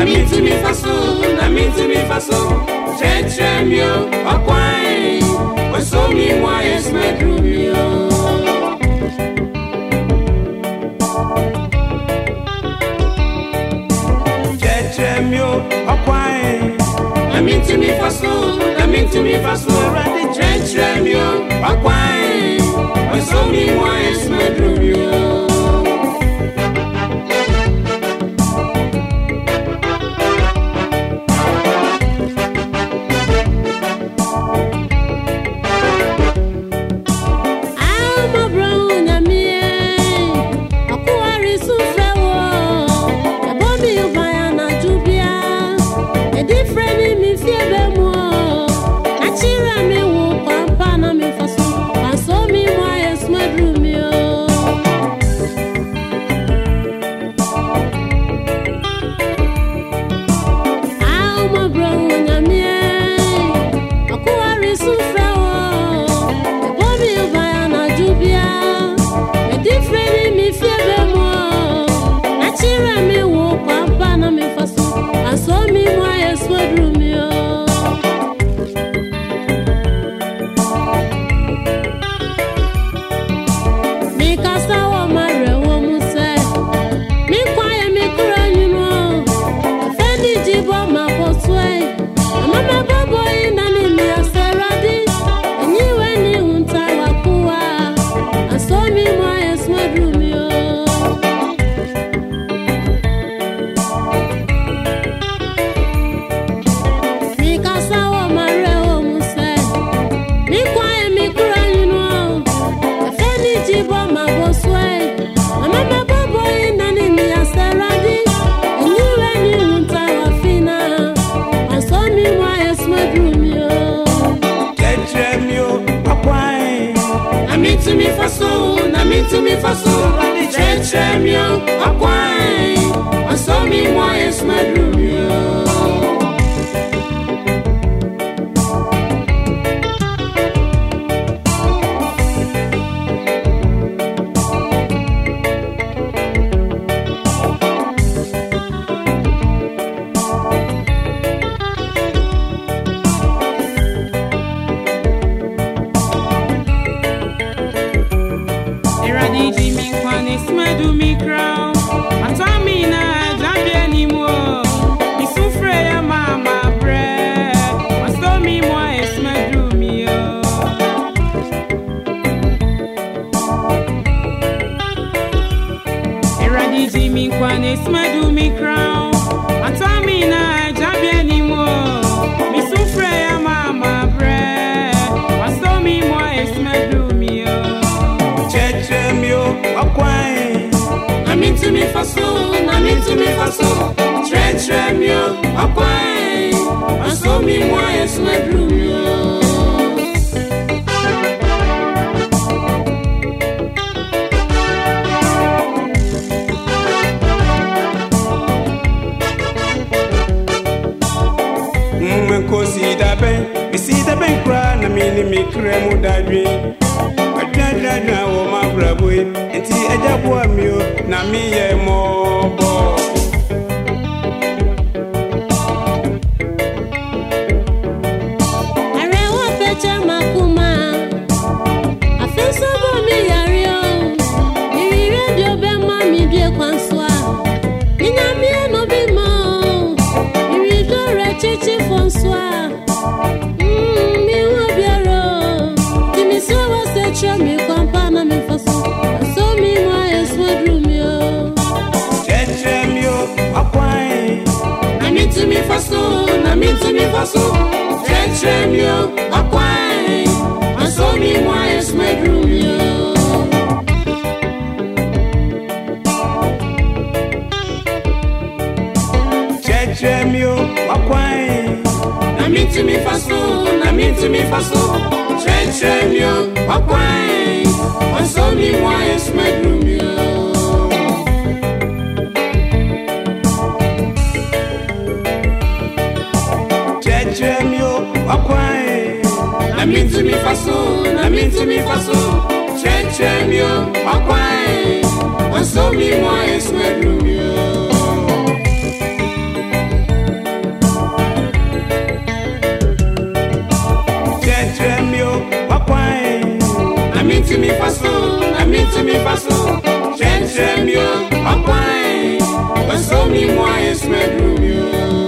mean to me faso, Chemio, Aquai, was so me why is my Drumio. Chemio, Aquai, I mean to me faso, Chemio, Aquai, was so me why is my Drumio. To me faso, Chemio, Aquai, and so me why is my Drumio. To me faso, Chemio, Aquai, and so me why is my Drumio. See the bank cry, I mean, me cremo that dream. I can't know my bravo, and see a job for me, na me more. To me faso, Chemio, Aquai, and so me why is my Drumio. Chemio, Aquai, to me faso, Chemio, Aquai, and so me why is my Drumio. Chemio, Aquai, to me faso, Chemio, Aquai, and so me why is my Drumio. mean to me faso. Change me, I'm fine. But so me, why is my room, you?